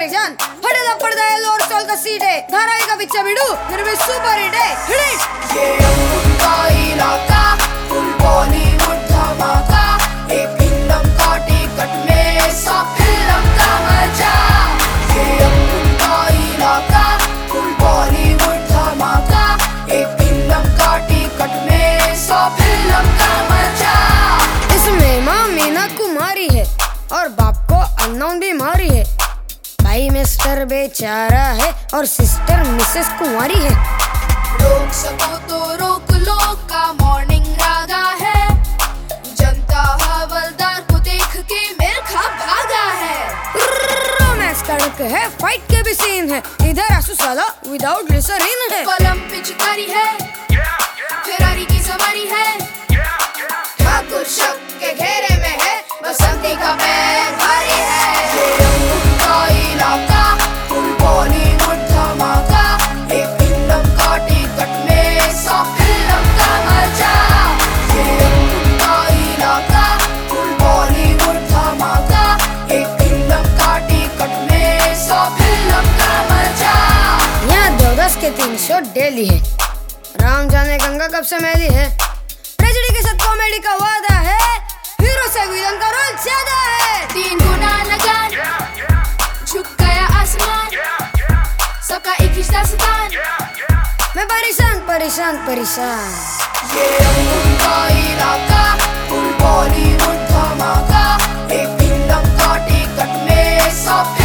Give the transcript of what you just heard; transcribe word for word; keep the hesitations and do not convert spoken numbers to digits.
मेरी जान हड़ेला पड़दा है लोर सोल का सीट है धाराविका बिच्चा बिडू निर्वे सुपर हिट है हिट ये उनका इलाका फुल बॉलीवुड धमाका एक फिल्म का टिकट में सब फिल्म का मजा ये उनका इलाका फुल बॉलीवुड धमाका एक फिल्म का टिकट में सब फिल्म का मजा। इसमें माँ मीना कुमारी है और बाप को अननोन बीमारी है, भाई मिस्टर बेचारा है और सिस्टर मिसेस कुंवारी है। रोक सको तो रोक लो का मॉर्निंग रागा है, जनता हवलदार को देख के मेरे खा भागा है। रोमांस कड़क है, फाइट के भी सीन है, इधर आंसू साला विदाउट ग्लिसरीन है। कलम पिचकारी है, फेरारी की सवारी है, ठाकुर शक के घेरे में है, बसंती का पैर भारी है। ये उनका इलाका फुल बॉलीवुड धमाका एक फिल्म का टिकट में सब फिल्म का मजा। ये उनका इलाका फुल बॉलीवुड धमाका एक फिल्म का टिकट में सब फिल्म का मजा। यहाँ दो दस के तीन शो डेली है, राम जाने गंगा कब से मैली है, ट्रेजेडी के साथ कॉमेडी का वादा है, हीरो से विलन का रोल ज्यादा है। तीन गुना लगान, झुक गया आसमान, सबका एक ही दास्तान। मैं परेशान परेशान परेशान। ये उनका इलाका फुल बॉलीवुड धमाका एक फिल्म का टिकट में सब